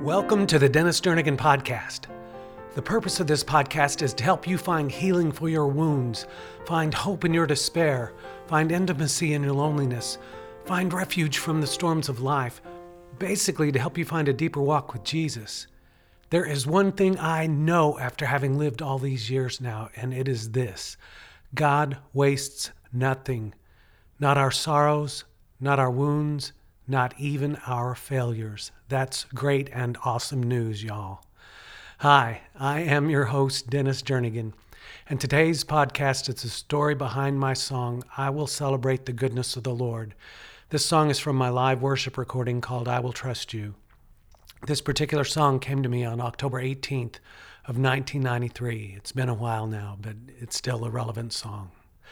Welcome to the Dennis Jernigan Podcast. The purpose of this podcast is to help you find healing for your wounds, find hope in your despair, find intimacy in your loneliness, find refuge from the storms of life, basically to help you find a deeper walk with Jesus. There is one thing I know after having lived all these years now, and it is this: God wastes nothing. Not our sorrows, not our wounds, not even our failures. That's great and awesome news, y'all. Hi, I am your host, Dennis Jernigan, and today's podcast is a story behind my song, I Will Celebrate the Goodness of the Lord. This song is from my live worship recording called I Will Trust You. This particular song came to me on October 18th of 1993. It's been a while now, but it's still a relevant song.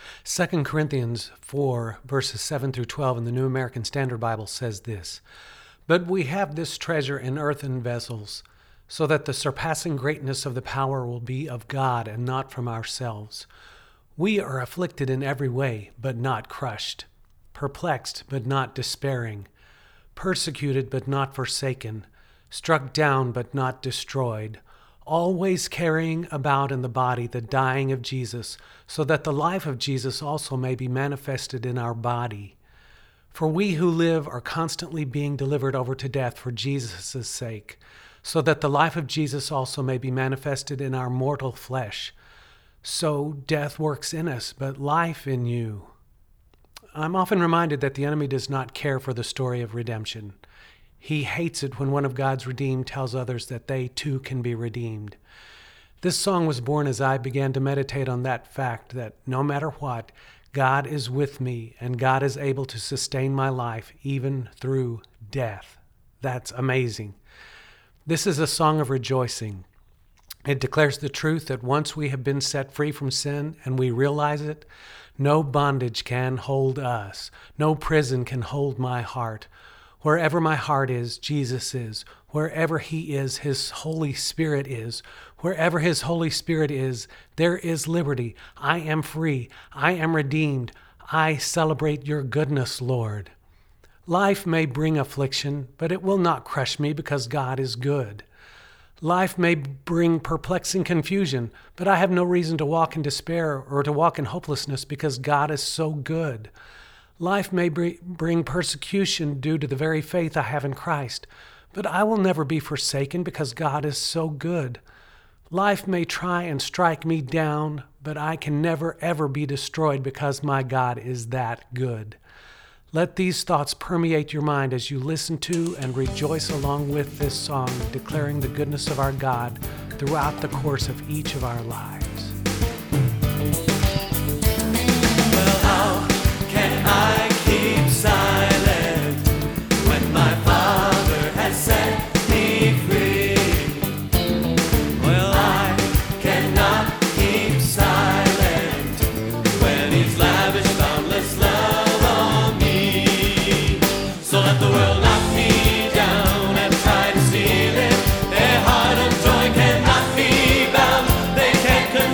2 Corinthians 4, verses 7 through 12 in the New American Standard Bible says this: "But we have this treasure in earthen vessels, so that the surpassing greatness of the power will be of God and not from ourselves. We are afflicted in every way, but not crushed, perplexed, but not despairing, persecuted, but not forsaken, struck down, but not destroyed, always carrying about in the body the dying of Jesus, so that the life of Jesus also may be manifested in our body. For we who live are constantly being delivered over to death for Jesus' sake, so that the life of Jesus also may be manifested in our mortal flesh. So death works in us, but life in you." I'm often reminded that the enemy does not care for the story of redemption. He hates it when one of God's redeemed tells others that they too can be redeemed. This song was born as I began to meditate on that fact that no matter what, God is with me and God is able to sustain my life even through death. That's amazing. This is a song of rejoicing. It declares the truth that once we have been set free from sin and we realize it, no bondage can hold us. No prison can hold my heart. Wherever my heart is, Jesus is. Wherever He is, His Holy Spirit is. Wherever His Holy Spirit is, there is liberty. I am free. I am redeemed. I celebrate your goodness, Lord. Life may bring affliction, but it will not crush me because God is good. Life may bring perplexing confusion, but I have no reason to walk in despair or to walk in hopelessness because God is so good. Life may bring persecution due to the very faith I have in Christ, but I will never be forsaken because God is so good. Life may try and strike me down, but I can never ever be destroyed because my God is that good. Let these thoughts permeate your mind as you listen to and rejoice along with this song, declaring the goodness of our God throughout the course of each of our lives. Well, how can I keep silent when my Father has set me free? Well, I cannot keep silent when He's lavished boundless love on me. So let the world knock me down and try to steal it. Their heart of joy cannot be bound. They can't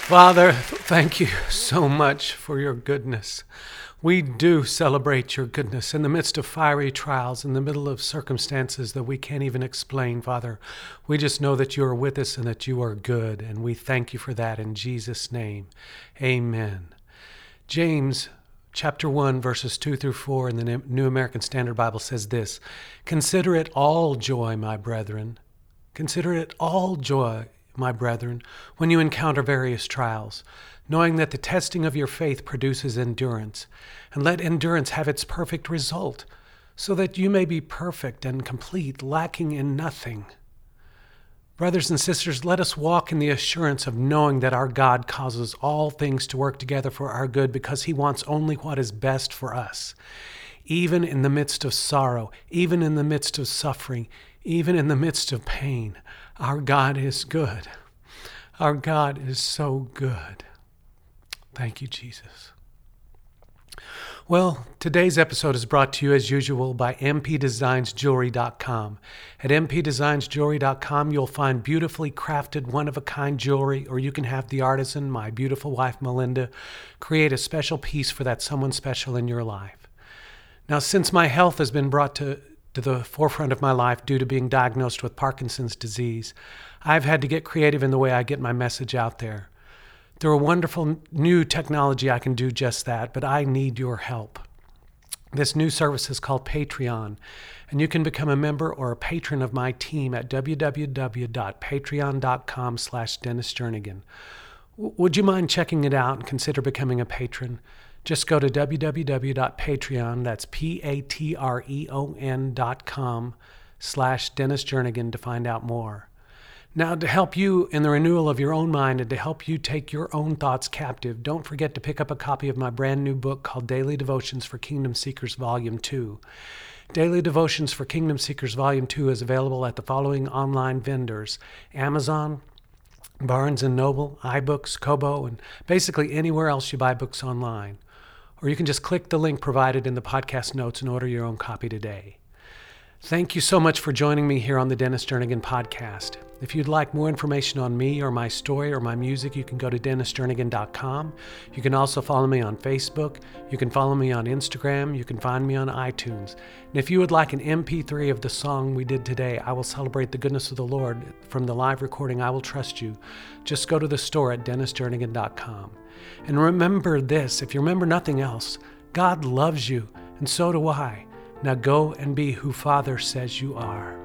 Father, thank you so much for your goodness. We do celebrate your goodness in the midst of fiery trials, in the middle of circumstances that we can't even explain, Father. We just know that you are with us and that you are good, and we thank you for that in Jesus' name. Amen. James chapter 1, verses 2 through 4 in the New American Standard Bible says this: "Consider it all joy, my brethren. Consider it all joy, my brethren, when you encounter various trials, knowing that the testing of your faith produces endurance. And let endurance have its perfect result, so that you may be perfect and complete, lacking in nothing." Brothers and sisters, let us walk in the assurance of knowing that our God causes all things to work together for our good, because he wants only what is best for us. Even in the midst of sorrow, even in the midst of suffering, even in the midst of pain, our God is good. Our God is so good. Thank you, Jesus. Well, today's episode is brought to you as usual by mpdesignsjewelry.com. At mpdesignsjewelry.com, you'll find beautifully crafted, one-of-a-kind jewelry, or you can have the artisan, my beautiful wife Melinda, create a special piece for that someone special in your life. Now, since my health has been brought to the forefront of my life due to being diagnosed with Parkinson's disease, I've had to get creative in the way I get my message out there. Through a wonderful new technology, I can do just that, but I need your help. This new service is called Patreon, and you can become a member or a patron of my team at www.patreon.com/DennisJernigan. Would you mind checking it out and consider becoming a patron? Just go to www.patreon, that's patreon.com/DennisJernigan to find out more. Now, to help you in the renewal of your own mind and to help you take your own thoughts captive, don't forget to pick up a copy of my brand new book called Daily Devotions for Kingdom Seekers Volume 2. Daily Devotions for Kingdom Seekers Volume 2 is available at the following online vendors: Amazon, Barnes & Noble, iBooks, Kobo, and basically anywhere else you buy books online. Or you can just click the link provided in the podcast notes and order your own copy today. Thank you so much for joining me here on the Dennis Jernigan Podcast. If you'd like more information on me or my story or my music, you can go to DennisJernigan.com. You can also follow me on Facebook. You can follow me on Instagram. You can find me on iTunes. And if you would like an MP3 of the song we did today, "I Will Celebrate the Goodness of the Lord," from the live recording, "I Will Trust You," just go to the store at DennisJernigan.com. And remember this, if you remember nothing else, God loves you, and so do I. Now go and be who Father says you are.